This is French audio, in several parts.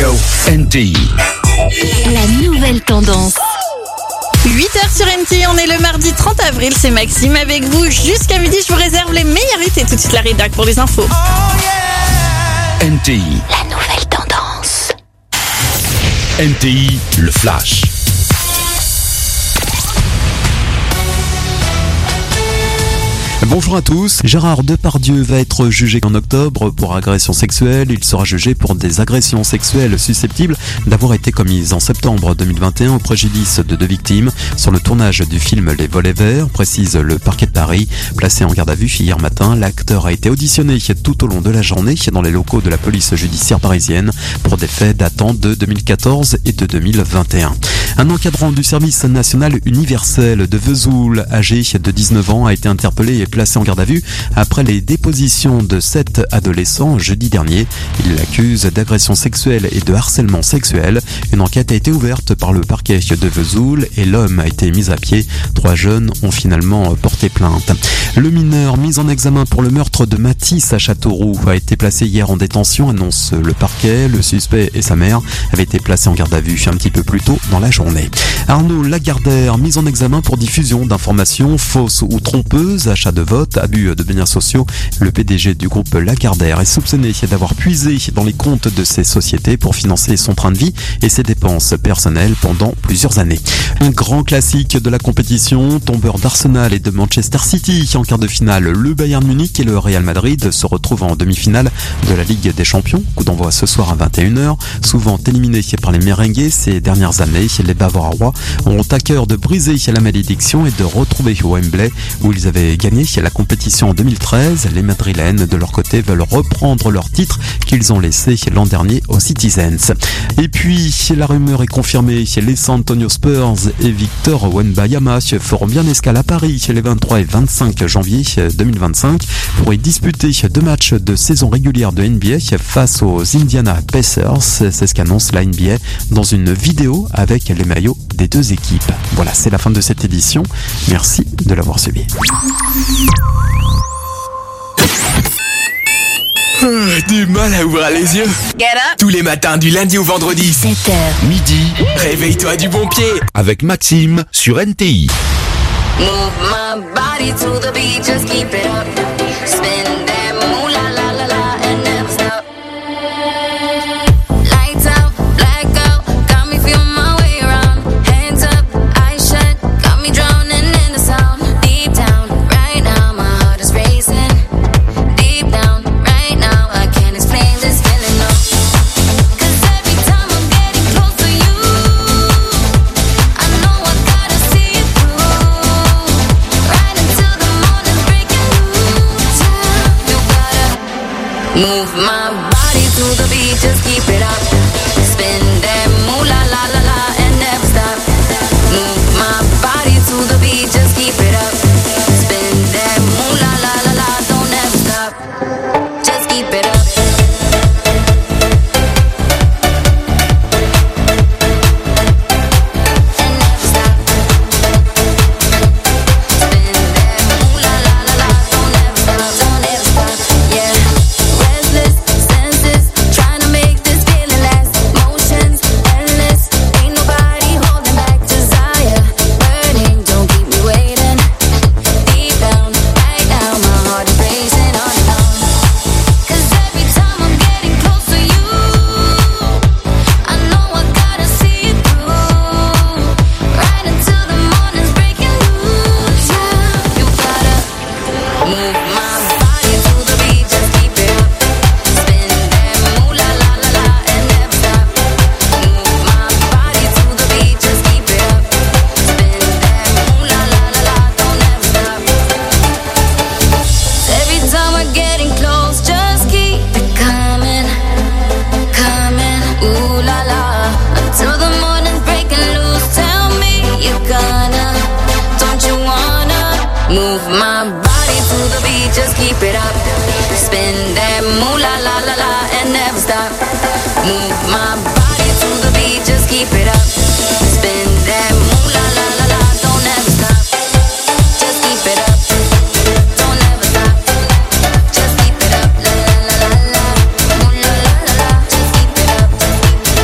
go. NTI. La nouvelle tendance. 8h sur NTI, on est le mardi 30 avril, c'est Maxime avec vous. Jusqu'à midi, je vous réserve les meilleurs hits et tout de suite la rédac pour les infos. NTI. La nouvelle tendance. NTI, le flash. Bonjour à tous. Gérard Depardieu va être jugé en octobre pour agression sexuelle. Il sera jugé pour des agressions sexuelles susceptibles d'avoir été commises en septembre 2021 au préjudice de 2 victimes sur le tournage du film Les Volets Verts, précise le parquet de Paris. Placé en garde à vue hier matin, l'acteur a été auditionné tout au long de la journée dans les locaux de la police judiciaire parisienne pour des faits datant de 2014 et de 2021. Un encadrant du service national universel de Vesoul, âgé de 19 ans, a été interpellé et placé en garde à vue après les dépositions de 7 adolescents jeudi dernier. Il l'accuse d'agression sexuelle et de harcèlement sexuel. Une enquête a été ouverte par le parquet de Vesoul et l'homme a été mis à pied. 3 jeunes ont finalement porté plainte. Le mineur mis en examen pour le meurtre de Mathis à Châteauroux a été placé hier en détention, annonce le parquet. Le suspect et sa mère avaient été placés en garde à vue un petit peu plus tôt dans la journée. Arnaud Lagardère, mis en examen pour diffusion d'informations fausses ou trompeuses, achat de vote, abus de biens sociaux. Le PDG du groupe Lagardère est soupçonné d'avoir puisé dans les comptes de ses sociétés pour financer son train de vie et ses dépenses personnelles pendant plusieurs années. Un grand classique de la compétition, tombeur d'Arsenal et de Manchester City. En quart de finale, le Bayern Munich et le Real Madrid se retrouvent en demi-finale de la Ligue des Champions. Coup d'envoi ce soir à 21h. Souvent éliminés par les merengues ces dernières années, les Bavarois ont à cœur de briser la malédiction et de retrouver Wembley où ils avaient gagné la compétition en 2013. Les Madrilènes, de leur côté, veulent reprendre leur titre qu'ils ont laissé l'an dernier aux Citizens. Et puis, la rumeur est confirmée. Les San Antonio Spurs et Victor Wembanyama feront bien escale à Paris les 23 et 25 janvier 2025 pour y disputer 2 matchs de saison régulière de NBA face aux Indiana Pacers. C'est ce qu'annonce la NBA dans une vidéo avec les maillots des 2 équipes. Voilà, c'est la fin de cette édition. Merci de l'avoir suivi. Du mal à ouvrir les yeux. Get up. Tous les matins du lundi au vendredi. 7h. Midi, Réveille-toi du bon pied. avec Maxime sur NTI. Move my body to the beat, just keep it up. Spin that moolah la la la and never stop. Lights out, blackout, got me feeling my way around. Hands up, eyes shut, got me drowning in the sound. Deep down, right now, my heart is racing. Deep down, right now, I can't explain this feeling, no. 'Cause every time I'm getting close to you, I know I gotta see it through. Right until the morning's breaking loose. You gotta move my body to the beat, just keep it up. Spin that moolah la la la and never stop. Move my body to the beat, just keep it up. Spin that moolah la la la, don't ever stop. Just keep it up. And never stop. Spin that moolah la la la, don't ever stop, don't ever stop. Yeah. Restless senses, trying to make this feeling last. Motions endless, ain't nobody holding back. Desire burning, don't keep me waiting. Deep down, right now, my heart is racing on and on. 'Cause every time I'm getting close to you, I know I gotta see it through. Right until the morning's breaking loose. Yeah, you gotta move my body to the beat, just keep it up. Spin that moolah la la la and never stop. Move my body to the beat, just keep it up. Spin that moolah la la la, don't ever stop. Every time we're getting close, just keep it coming, coming. Ooh la la, until the morning's breaking loose. Tell me you're gonna, don't you wanna move my body to the beat, just keep it up. Spin that moolah la la la and never stop. Move my body to the beat, just keep it up. Spin that moolah la la la, don't ever stop. Just keep it up. Don't ever stop. Just keep it up. La la la la la. Moolah la la la. Just keep it up.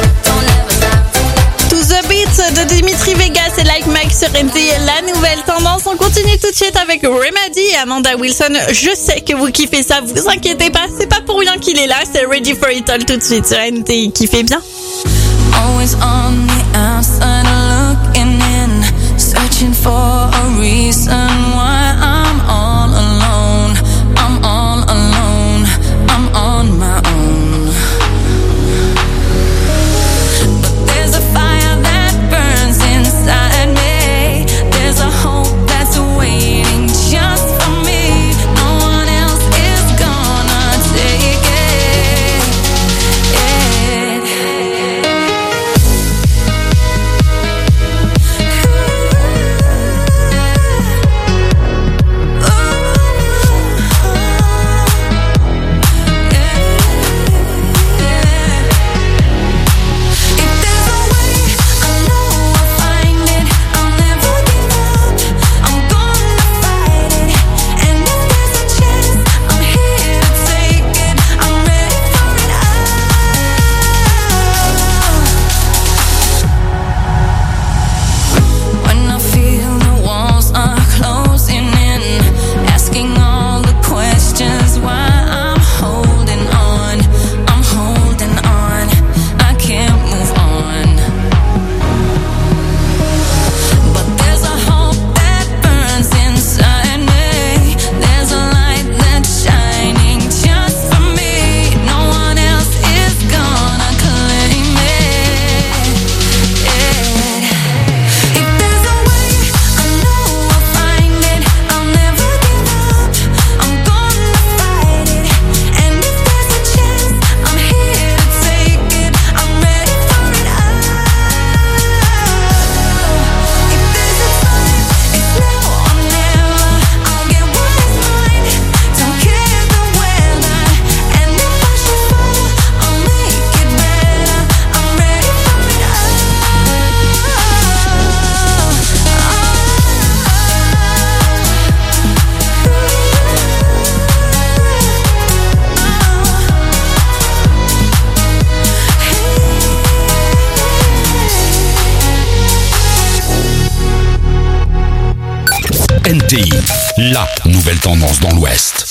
avec Remedy et Amanda Wilson. Je sais que vous kiffez ça, vous inquiétez pas, c'est pas pour rien qu'il est là. C'est Ready for It All tout de suite sur NTI. Kiffez bien. Always on the outside looking in, searching for a reason why I'm all alone. I'm all alone. I'm on my own. But there's a fire that burns inside me. There's a hope that's waiting just for me. No one else is gonna take it. NTI, la nouvelle tendance dans l'Ouest.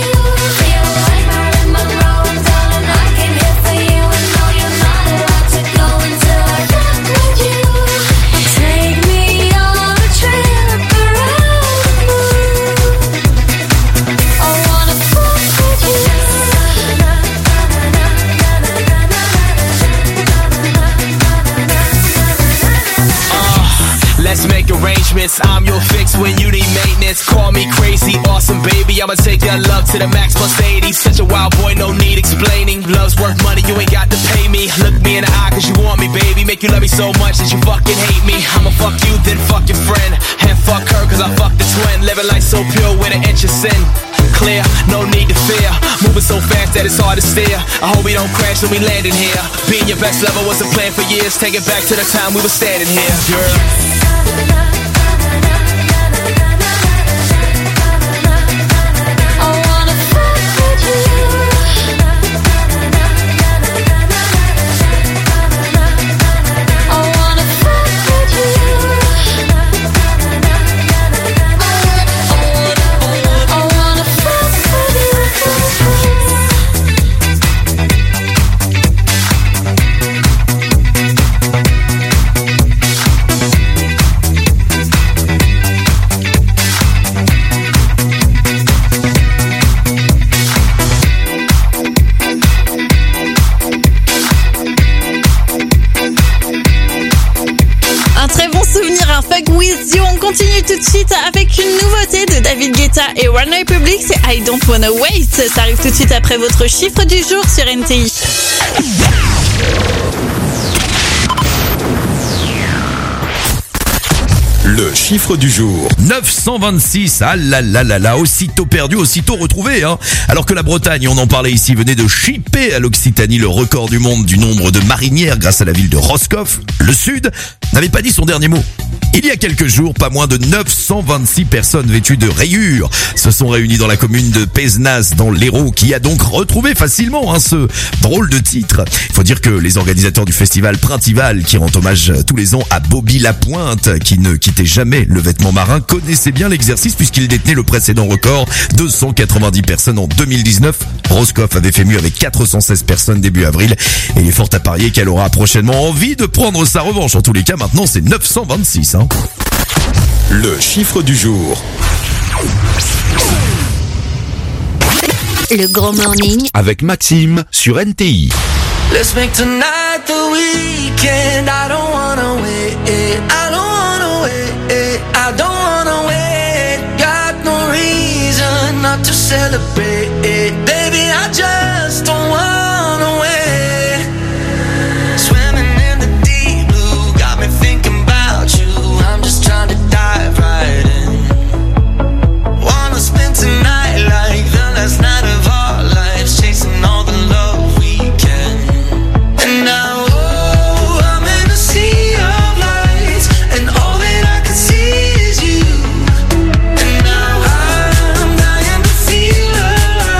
Take arrangements. I'm your fix when you need maintenance. Call me crazy, awesome baby. I'ma take your love to the max plus 80. Such a wild boy, no need explaining. Love's worth money, you ain't got to pay me. Look me in the eye cause you want me, baby. Make you love me so much that you fucking hate me. I'ma fuck you, then fuck your friend. And fuck her cause I fucked the twin. Living life so pure with an inch of sin. Clear, no need to fear. Moving so fast that it's hard to steer. I hope we don't crash when we landing here. Being your best lover was a plan for years. Take it back to the time we were standing here, girl. On continue tout de suite avec une nouveauté de David Guetta et One Republic, c'est I Don't Wanna Wait. Ça arrive tout de suite après votre chiffre du jour sur NTI. Le chiffre du jour. 926, ah là là là là, aussitôt perdu, aussitôt retrouvé, hein. Alors que la Bretagne, on en parlait ici, venait de chipper à l'Occitanie le record du monde du nombre de marinières grâce à la ville de Roscoff, le Sud n'avait pas dit son dernier mot. Il y a quelques jours, pas moins de 926 personnes vêtues de rayures se sont réunies dans la commune de Pézenas, dans l'Hérault, qui a donc retrouvé facilement ce drôle de titre. Il faut dire que les organisateurs du festival Printival, qui rend hommage tous les ans à Bobby Lapointe, qui ne quittait jamais le vêtement marin, connaissait bien l'exercice puisqu'il détenait le précédent record, 290 personnes en 2019. Roscoff avait fait mieux avec 416 personnes début avril, et il est fort à parier qu'elle aura prochainement envie de prendre sa revanche. En tous les cas, maintenant c'est 926. Le chiffre du jour. Le Grand Morning Avec Maxime sur NTI. Let's make tonight the weekend. I don't wanna wait. I don't wanna wait. I don't wanna wait. Got no reason not to celebrate. Baby, I just don't wanna wait. Swimming in the deep blue got me thinking about you. I'm just trying to dive right in. Wanna spend tonight like the last night of our lives, chasing all the love we can. And now, oh, I'm in a sea of lights, and all that I can see is you. And now I'm dying to feel alive.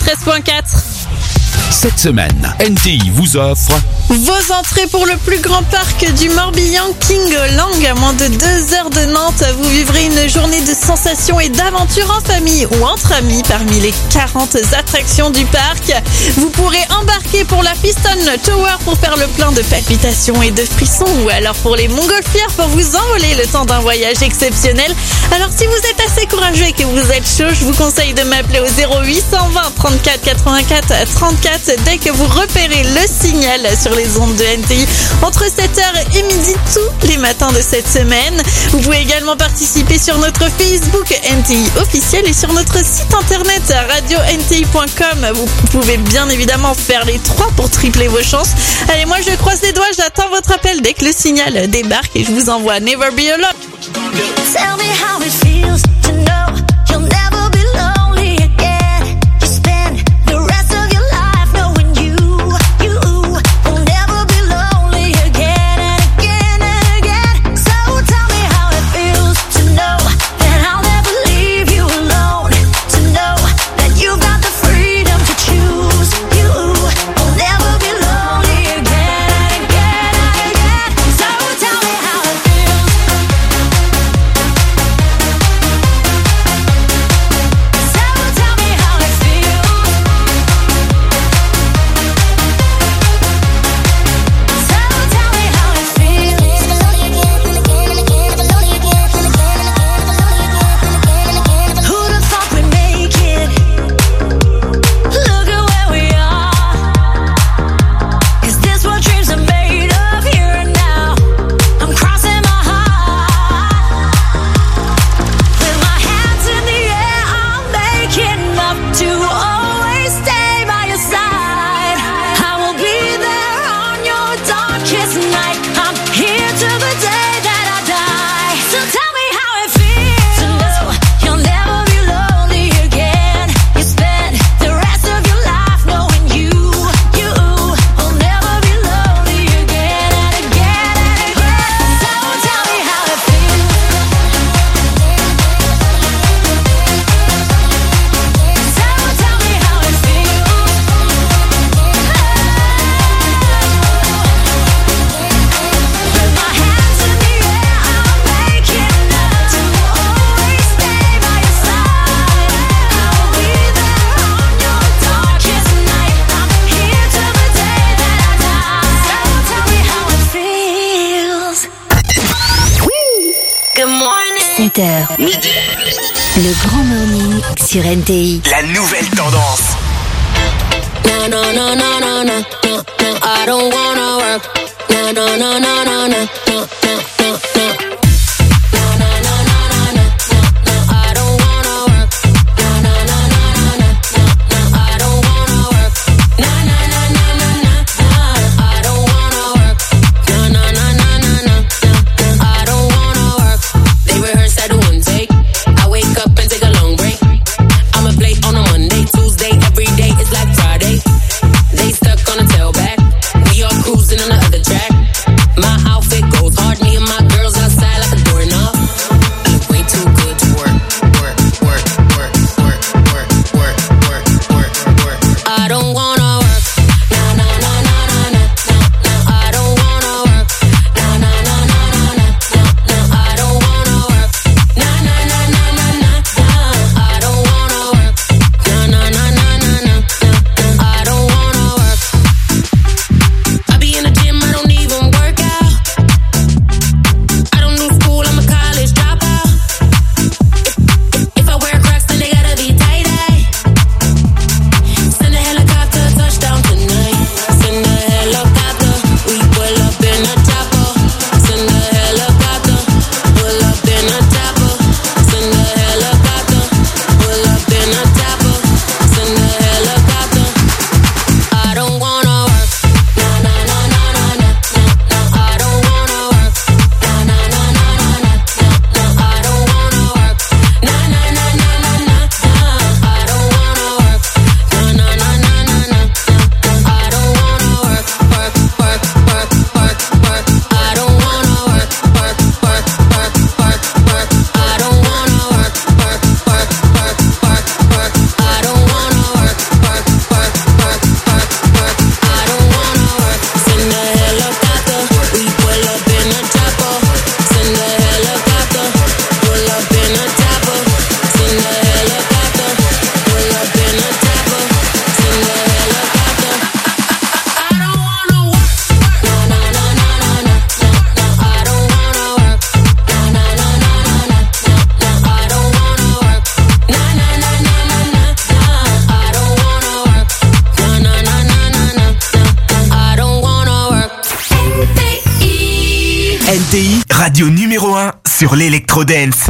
93.4. Cette semaine, NTI vous offre Vos entrées pour le plus grand parc du Morbihan, King Lang, à moins de 2 heures de Nantes. Vous vivrez une journée de sensations et d'aventures en famille ou entre amis parmi les 40 attractions du parc. Vous pourrez embarquer pour la Piston Tower pour faire le plein de palpitations et de frissons, ou alors pour les montgolfières pour vous envoler le temps d'un voyage exceptionnel. Alors si vous êtes assez courageux et que vous êtes chaud, je vous conseille de m'appeler au 0820 34 84 34 dès que vous repérez le signal sur les ondes de NTI entre 7h et midi tous les matins de cette semaine. Vous pouvez également participer sur notre Facebook NTI officiel et sur notre site internet radio-nti.com. Vous pouvez bien évidemment faire les 3 pour tripler vos chances. Allez, moi je croise les doigts, j'attends votre appel dès que le signal débarque et je vous envoie Never Be Alone. Tell me how it feels to know you'll never be lonely again. You spend the rest of your life knowing you will never be lonely again and again and again. So tell me how it feels to know that I'll never leave you alone. To know that you've got the freedom to choose. You will never be lonely again and again and again. So tell me how it feels. Midi. Le Grand Morning sur NTI. La nouvelle tendance. No, no, no, no, no, no, no, no, I don't wanna work. No, no, no, no, no, no, no, no, no, no. They stuck on the tailback. We all cruising on the other track. My outfit go radio numéro 1 sur l'électro-dance.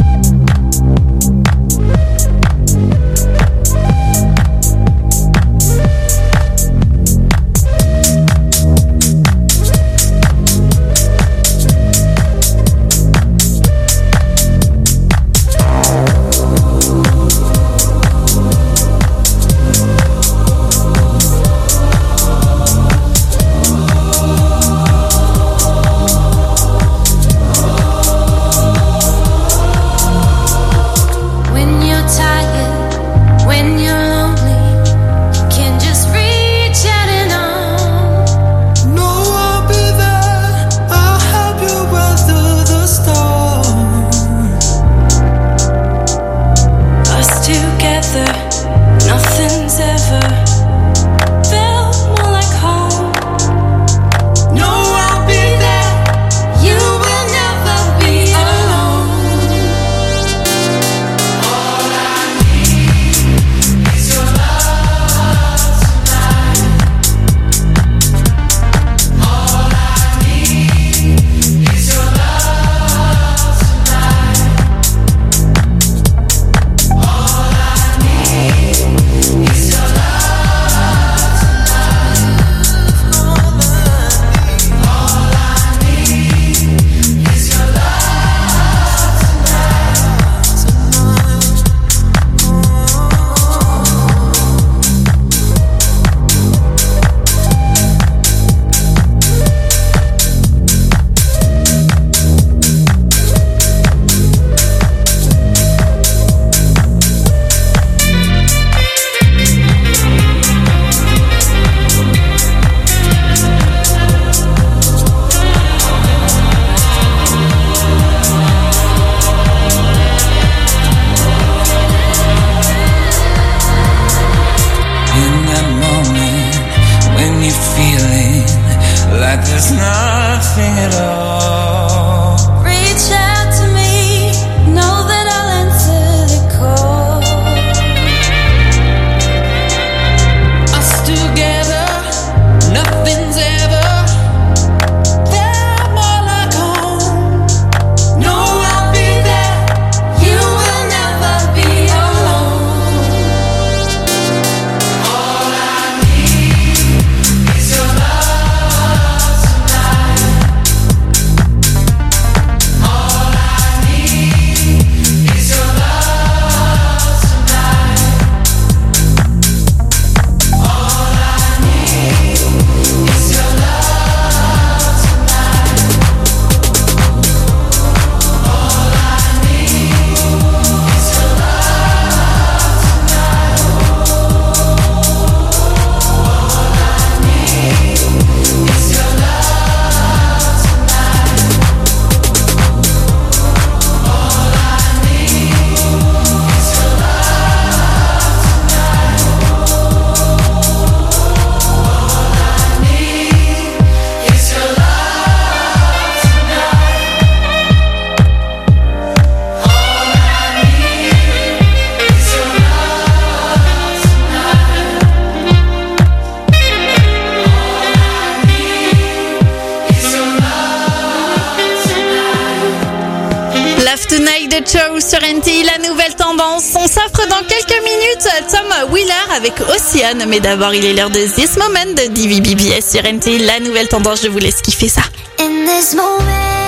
Show sur NTI, la nouvelle tendance. On s'offre dans quelques minutes Tom Wheeler avec Océane. Mais d'abord, il est l'heure de This Moment de DVBBS sur NTI, la nouvelle tendance. Je vous laisse kiffer ça. In this moment,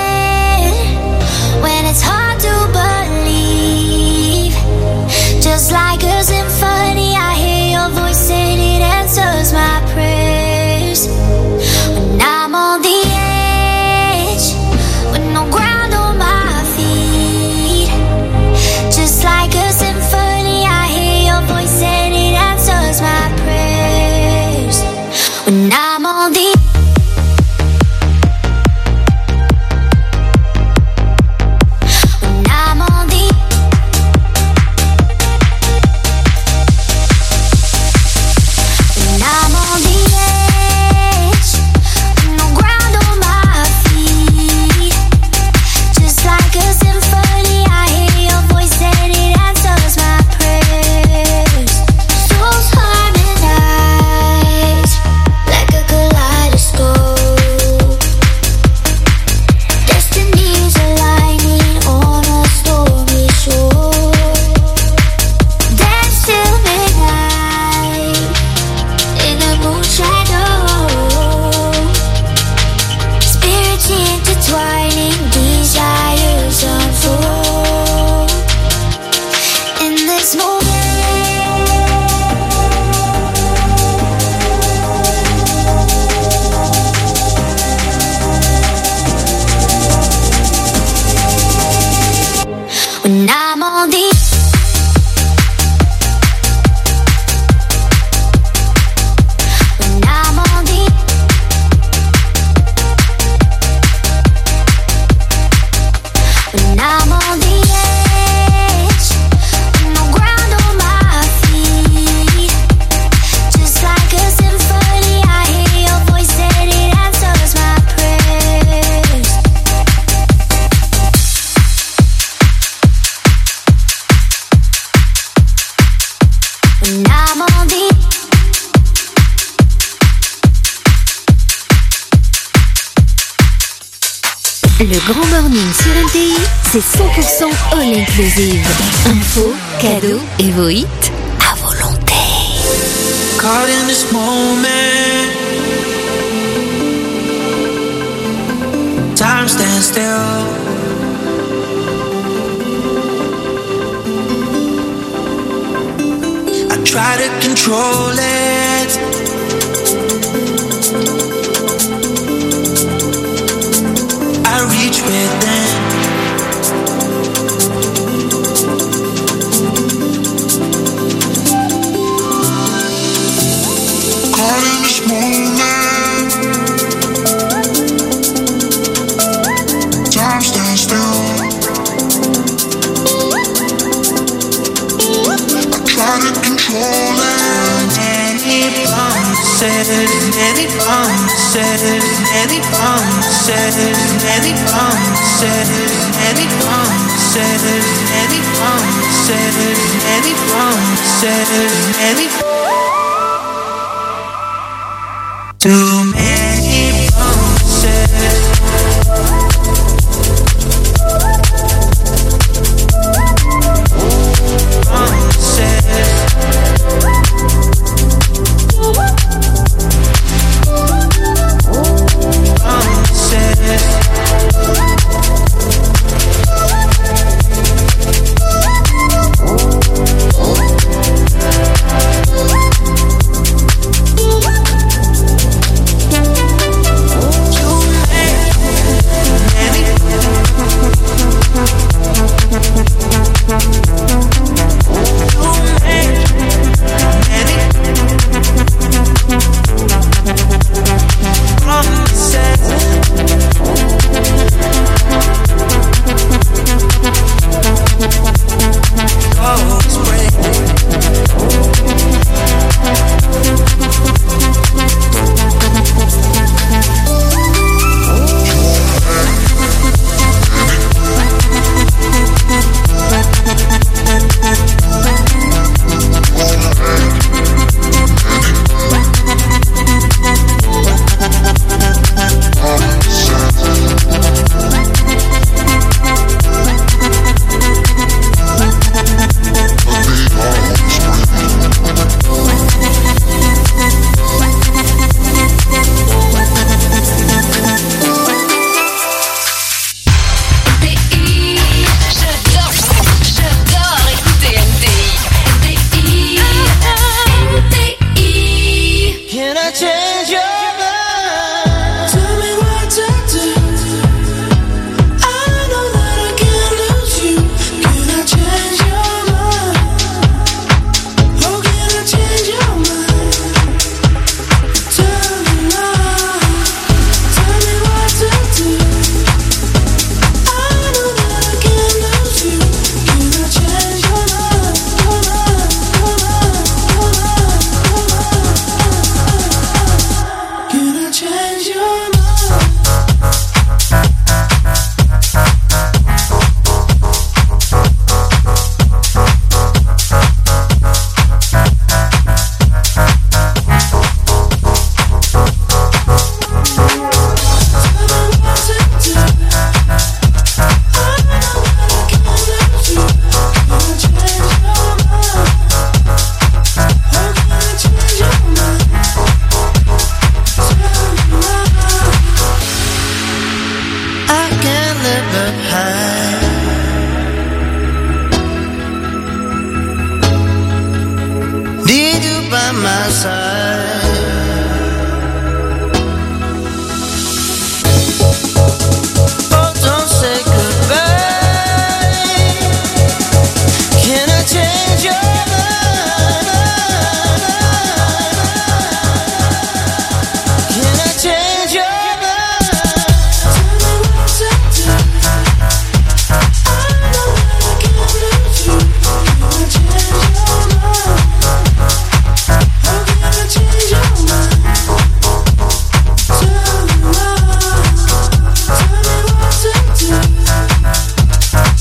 when it's hard to believe, just like a symphony, I hear your voice and it answers my prayers. When I'm on the edge, with no ground on my feet, just like a symphony, I hear your voice and it answers my prayers. When I'm on the Le Grand Morning sur LTI, c'est 100% all inclusive. Info, cadeaux et vos hits à volonté. Caught in this moment, time stands still. I try to control it, I reach within. Caught in this moment, time stands still. I try to control it. Many promises, many promises, many promises, many promises, many promises, many promises, many promises, many. Too many promises.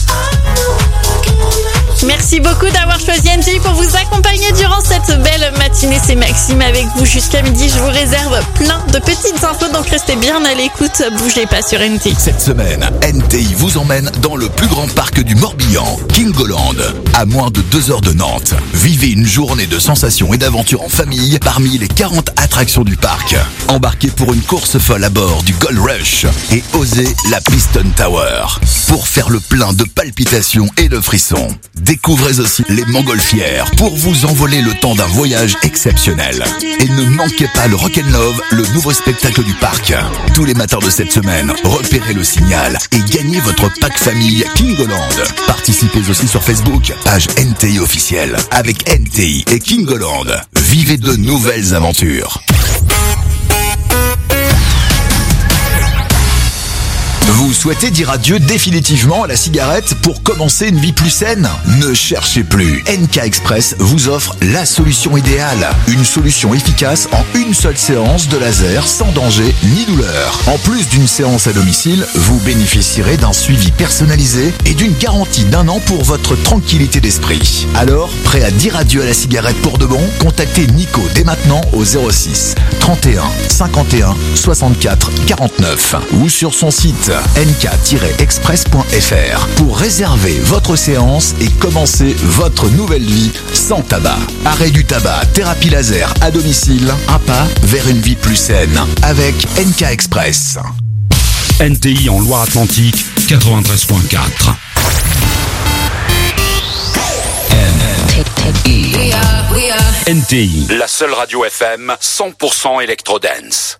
Merci beaucoup d'avoir choisi NJ pour vous accompagner durant cette belle matinée. matinée, c'est Maxime avec vous jusqu'à midi. Je vous réserve plein de petites infos, donc restez bien à l'écoute. Bougez pas sur NTI. Cette semaine, NTI vous emmène dans le plus grand parc du Morbihan, Kingoland, à moins de 2 heures de Nantes. Vivez une journée de sensations et d'aventures en famille parmi les 40 attractions du parc. Embarquez pour une course folle à bord du Gold Rush et osez la Piston Tower pour faire le plein de palpitations et de frissons. Découvrez aussi les montgolfières pour vous envoler le temps d'un voyage exceptionnel. Et ne manquez pas le Rock'n'Love, le nouveau spectacle du parc. Tous les matins de cette semaine, repérez le signal et gagnez votre pack famille Kingoland. Participez aussi sur Facebook, page NTI officielle. Avec NTI et Kingoland, vivez de nouvelles aventures. Vous souhaitez dire adieu définitivement à la cigarette pour commencer une vie plus saine? Ne cherchez plus. NK Express vous offre la solution idéale. Une solution efficace en une seule séance de laser sans danger ni douleur. En plus d'une séance à domicile, vous bénéficierez d'un suivi personnalisé et d'une garantie d'1 an pour votre tranquillité d'esprit. Alors, prêt à dire adieu à la cigarette pour de bon? Contactez Nico dès maintenant au 06 31 51 64 49 ou sur son site nk-express.fr pour réserver votre séance et commencer votre nouvelle vie sans tabac. Arrêt du tabac, thérapie laser à domicile, un pas vers une vie plus saine avec NK Express. NTI en Loire-Atlantique, 93.4. NTI, la seule radio FM 100% électro-dance.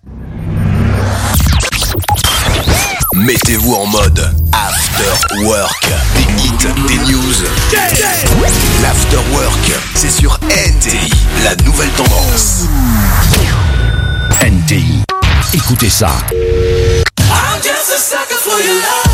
Mettez-vous en mode After Work. Des hits, des news. L'After Work, c'est sur NTI, la nouvelle tendance. NTI, écoutez ça. I'm just a sucker for your love.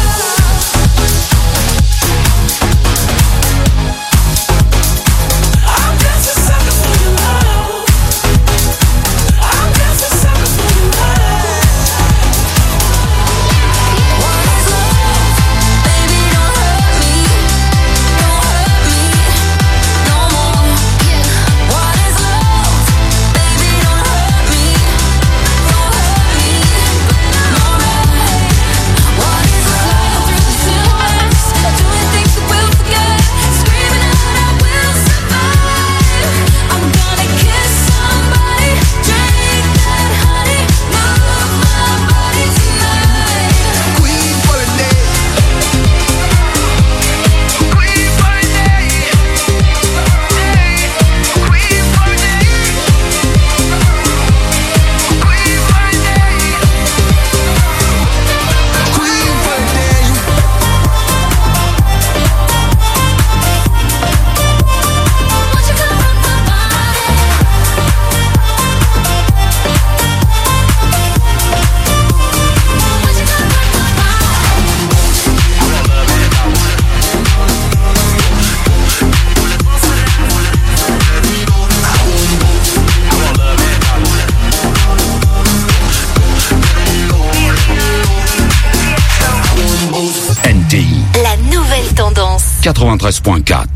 La nouvelle tendance. 93.4.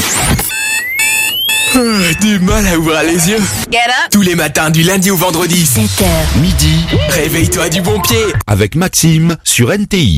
Du mal à ouvrir les yeux. Get up. Tous les matins du lundi au vendredi. 7h. Midi, Réveille-toi du bon pied. avec Maxime sur NTI.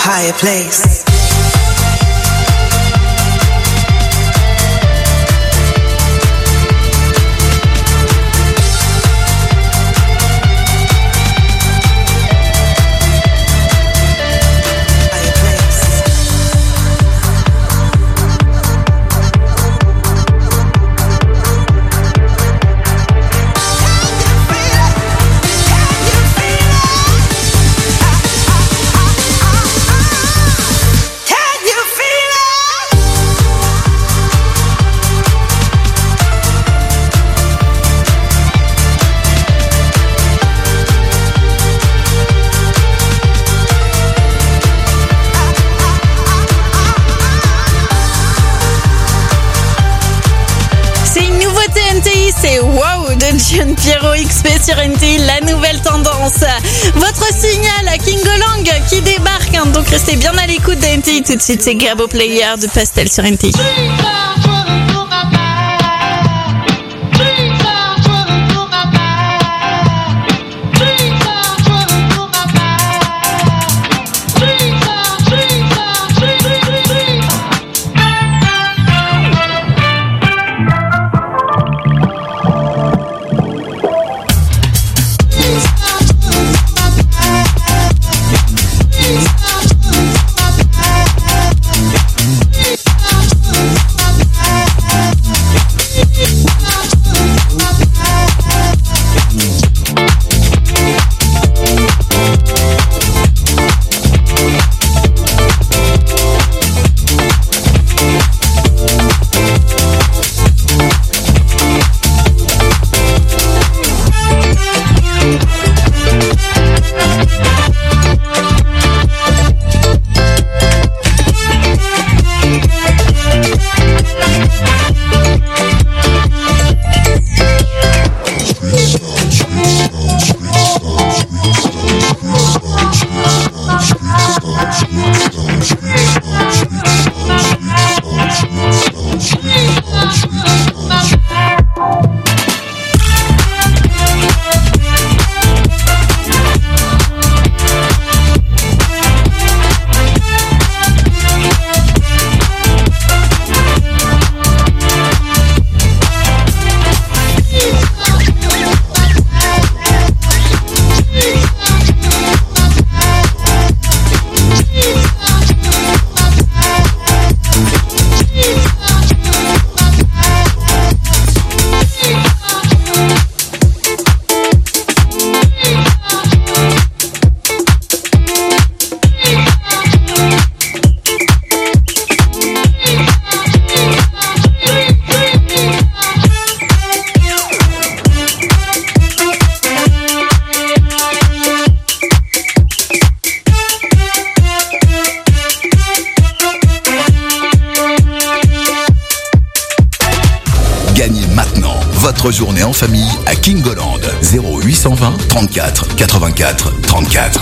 higher place. C'est Wow de John Pierrot XP sur NTI, la nouvelle tendance. Votre signal à Kingolang qui débarque, hein, donc restez bien à l'écoute de NTI. Tout de suite, c'est Gabo Player de Pastel sur NTI. Votre journée en famille à Kingoland. 0820 34 84 34.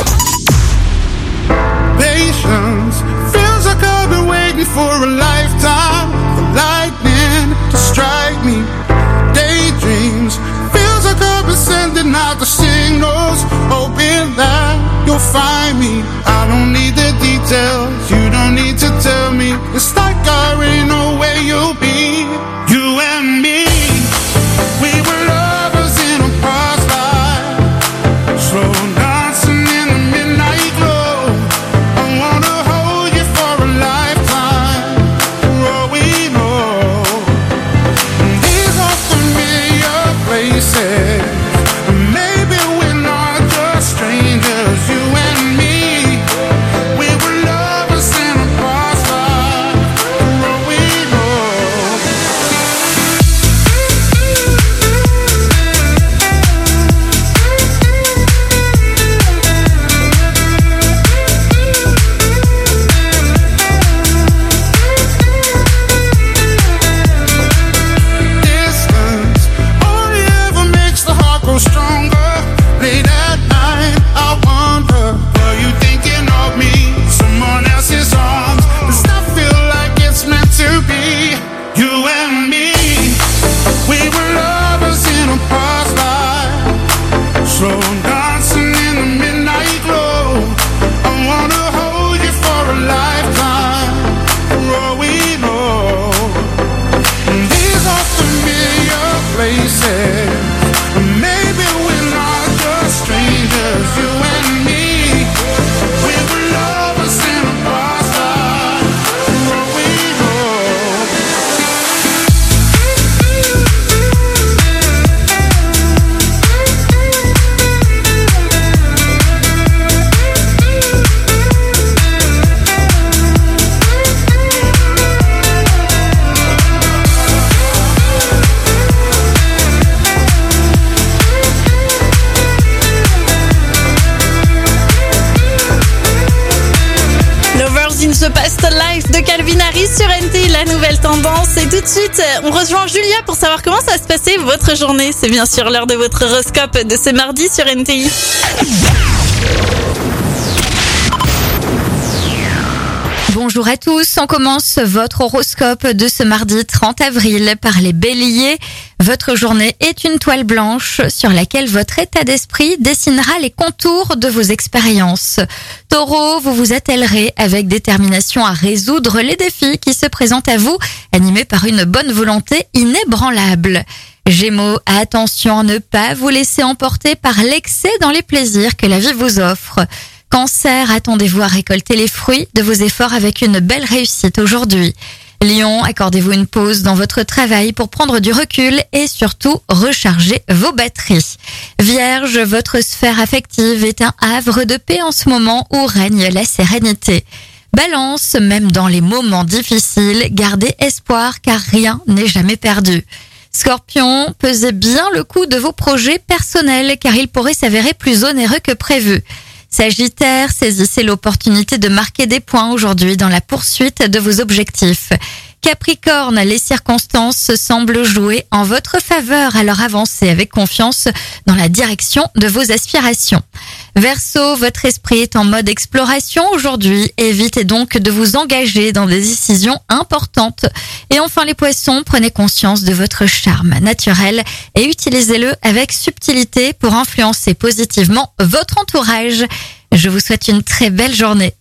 Patience feels like I've been waiting for a lifetime. For lightning to strike me. Daydreams feels like I've been sending out the signals, hoping that you'll find me. I don't need the details, you don't need to tell me. It's like I already know where you'll be. You and me, we were lovers in a past life, slow dancing in the midnight glow. I wanna hold you for a lifetime. faces. Maybe we're not just strangers, you and me. We were lovers in a bastard. Where we go? Lovers in the Past Life de Calvin Harris sur NTI, la nouvelle tendance. Et tout de suite, on rejoint Julia pour savoir comment ça se passait votre journée. C'est bien sûr l'heure de votre horoscope de ce mardi sur NTI. Bonjour à tous, on commence votre horoscope de ce mardi 30 avril par les béliers. Votre journée est une toile blanche sur laquelle votre état d'esprit dessinera les contours de vos expériences. Taureau, vous vous attellerez avec détermination à résoudre les défis qui se présentent à vous, animés par une bonne volonté inébranlable. Gémeaux, attention à ne pas vous laisser emporter par l'excès dans les plaisirs que la vie vous offre. Cancer, attendez-vous à récolter les fruits de vos efforts avec une belle réussite aujourd'hui. Lion, accordez-vous une pause dans votre travail pour prendre du recul et surtout recharger vos batteries. Vierge, votre sphère affective est un havre de paix en ce moment où règne la sérénité. Balance, même dans les moments difficiles, gardez espoir car rien n'est jamais perdu. Scorpion, pesez bien le coût de vos projets personnels car ils pourraient s'avérer plus onéreux que prévu. Sagittaire, saisissez l'opportunité de marquer des points aujourd'hui dans la poursuite de vos objectifs. Capricorne, les circonstances semblent jouer en votre faveur, alors avancez avec confiance dans la direction de vos aspirations. Verseau, votre esprit est en mode exploration aujourd'hui, évitez donc de vous engager dans des décisions importantes. Et enfin les poissons, prenez conscience de votre charme naturel et utilisez-le avec subtilité pour influencer positivement votre entourage. Je vous souhaite une très belle journée.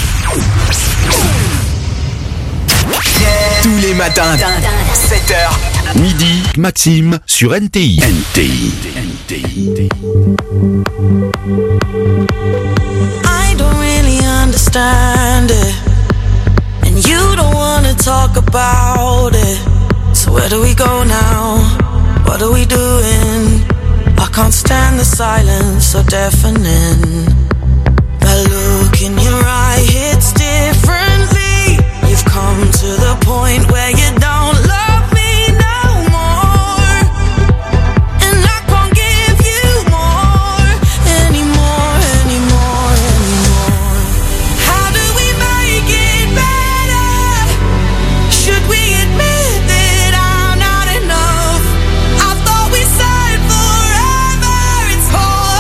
Tous les matins, 7h, Midi, Maxime sur NTI. NTI. I don't really understand it, and you don't wanna talk about it. So where do we go now? What are we doing? I can't stand the silence so deafening. That look in your eye hits differently. You've come to the point where you don't love me no more, and I can't give you more anymore. How do we make it better? Should we admit that I'm not enough? I thought we said forever. It's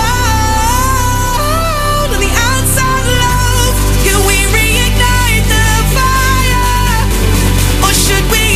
cold on the outside, love. Can we reignite the fire, or should we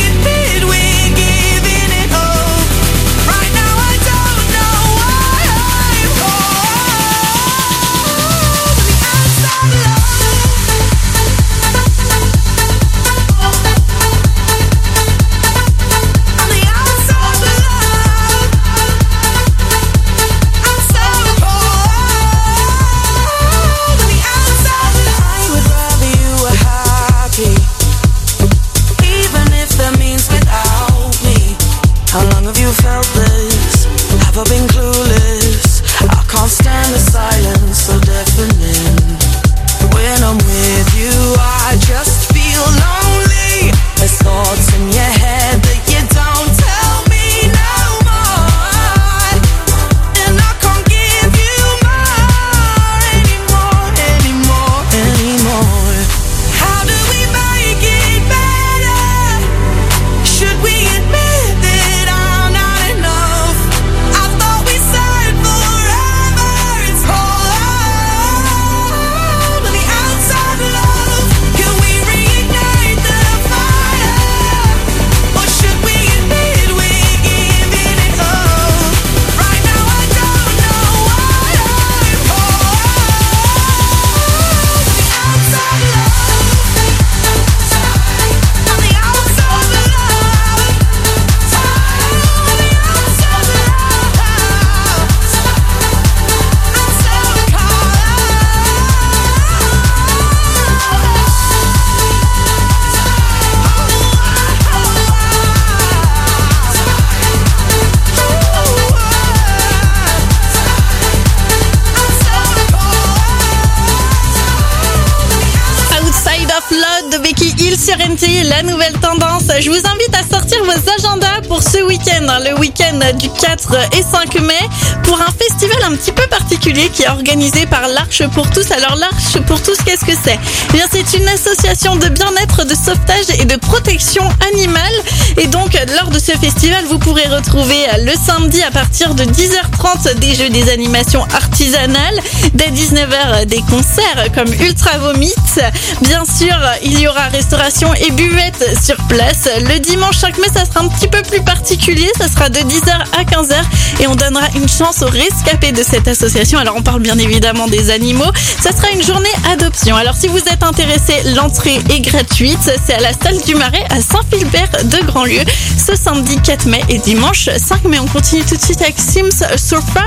la nouvelle tendance. Je vous invite à sortir vos agendas pour ce week-end, le week-end du 4 et 5 mai, pour un festival un petit peu particulier qui est organisé par l'Arche pour tous. Alors l'Arche pour tous, qu'est-ce que c'est ? Eh bien, c'est une association de bien-être, de sauvetage et de protection animale. Et donc, lors de ce festival, vous pourrez retrouver le samedi à partir de 10h30 des jeux, des animations artisanales, dès 19h des concerts comme Ultra Vomit. Bien sûr, il y aura restauration et buvette sur place. Le dimanche 5 mai, ça sera un petit peu plus particulier. Ça sera de 10h à 15h et on donnera une chance aux rescapés de cette association. Alors, on parle bien évidemment des animaux. Ça sera une journée adoption. Alors, si vous êtes intéressé, l'entrée est gratuite. C'est à la salle du Marais à Saint-Philbert de Grandlieu ce samedi 4 mai et dimanche 5 mai. On continue tout de suite avec Sims Surfa.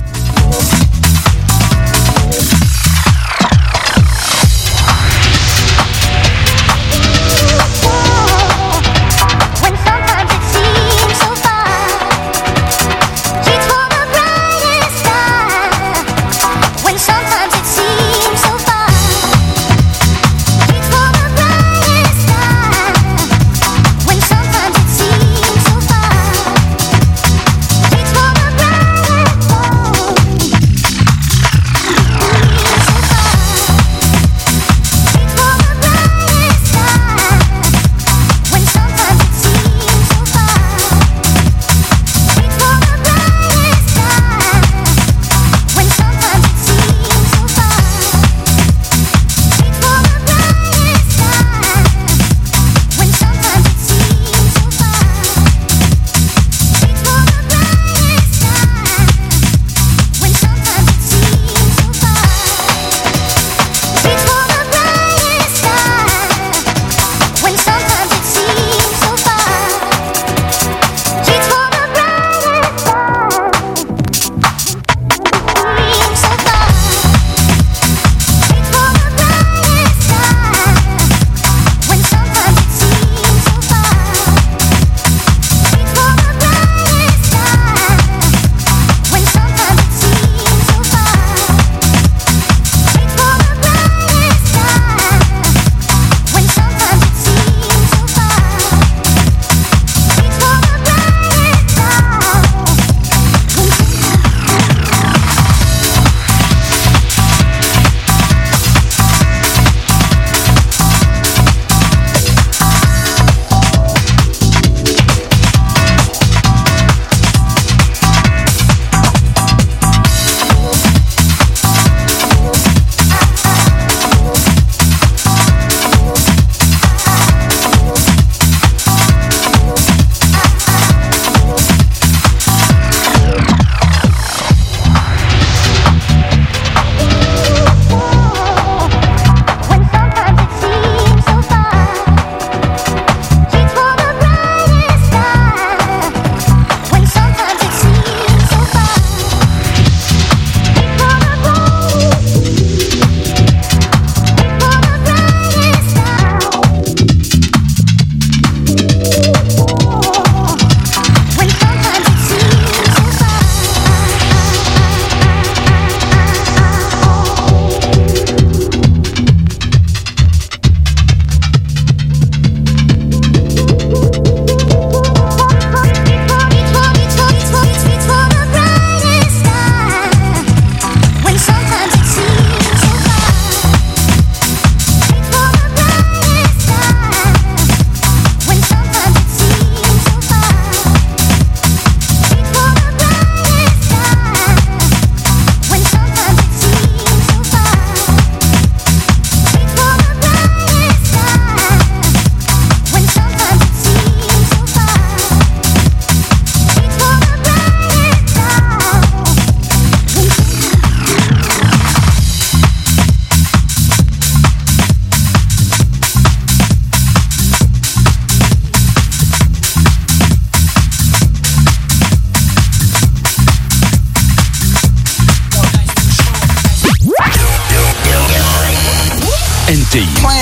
NTI.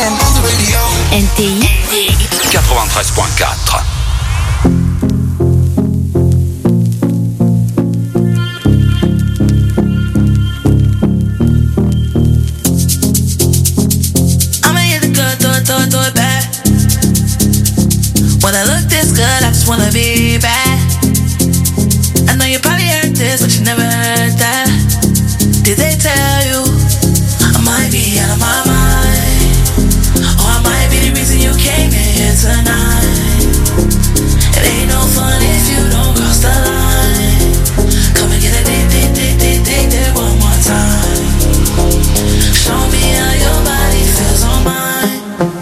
NTI 93.4. I'ma hit the good, do it bad. When I look this good, I just wanna be bad. I know you probably heard this, but you never heard that. Did they tell you I might be out of my mind? Or I might be the reason you came in here tonight. It ain't no fun if you don't cross the line. Come and get a date one more time. Show me how your body feels on mine.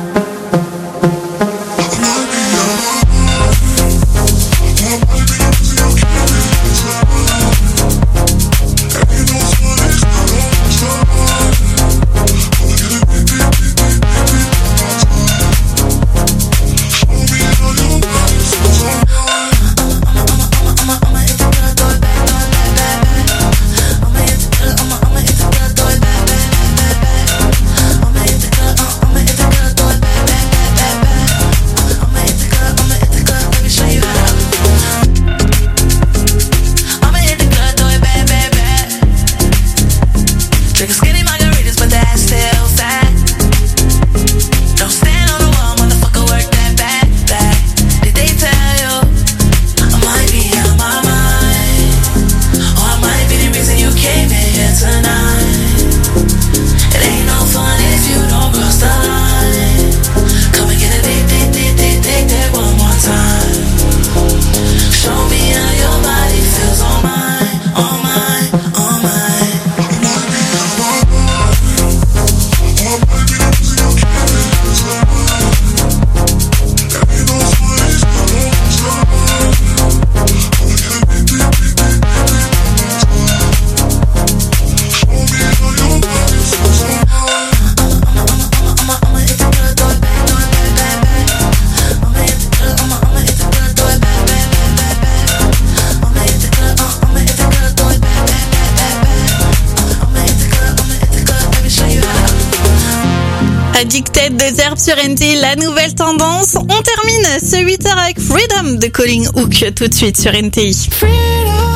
Addicted de Zerbe sur NT, la nouvelle tendance. On termine ce 8h avec Freedom de Calling Hook tout de suite sur NTI. Freedom.